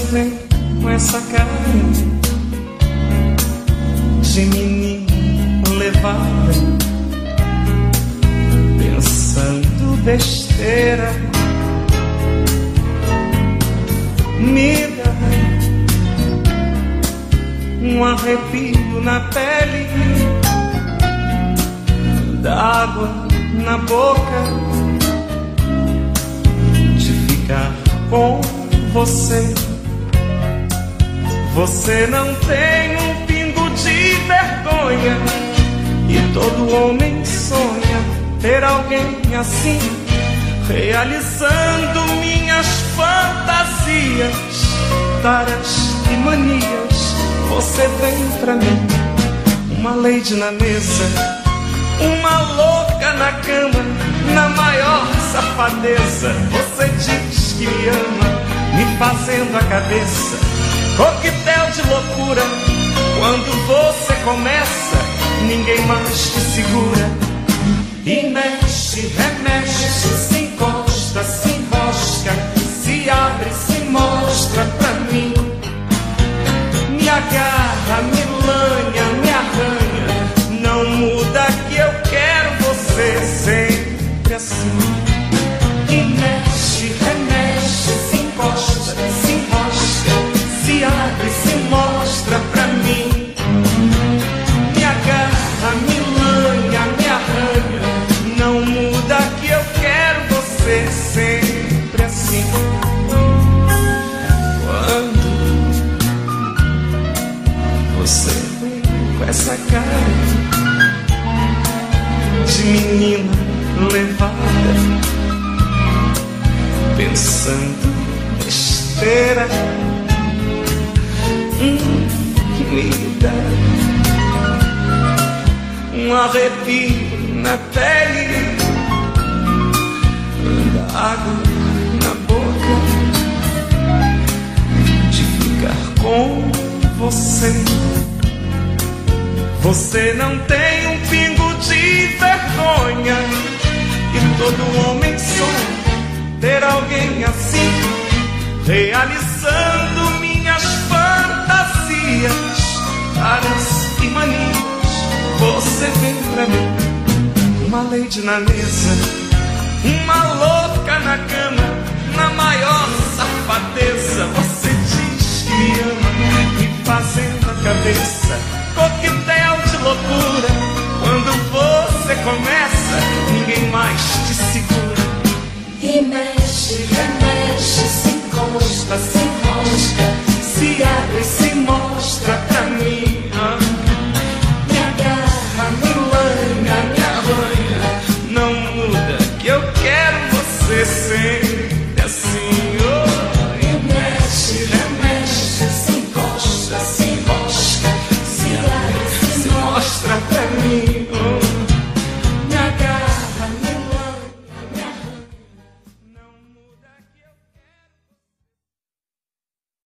vem com essa cara de menino levada, pensando besteira. Me dá um arrepio na pele, dá água na boca de ficar com você. Você não tem um pingo de vergonha, e todo homem sonha ter alguém assim, realizando minhas fantasias, taras e manias. Você vem pra mim, uma lady na mesa, uma louca na cama, na maior safadeza. Você diz que me ama, me fazendo a cabeça, coquetel de loucura. Quando você começa, ninguém mais te segura. E mexe, remexe, se encosta, se enrosca, se abre, se mostra pra mim. Me agarra, me lanha, me arranha, não muda que eu quero você sempre assim. E mexe, remexe, se encosta, se enrosca, se abre, se mostra pra mim. Me agarra, me lanha, me arranha, não muda que eu quero você sempre assim. Quando você vem com essa cara de menina levada, pensando besteira, me dá um arrepio na pele, dá água na boca de ficar com você. Você não tem um pingo de vergonha, e todo homem sonha ter alguém assim, realizando minhas fantasias, taras e manias. Você vem pra mim, uma lady na mesa, uma louca na cama, na maior safadeza. Você diz que me ama, me fazendo a cabeça, coquetel de loucura. Quando você começa, ninguém mais te segura. E mexe, remexe, se encosta, se enrosca, se abre, se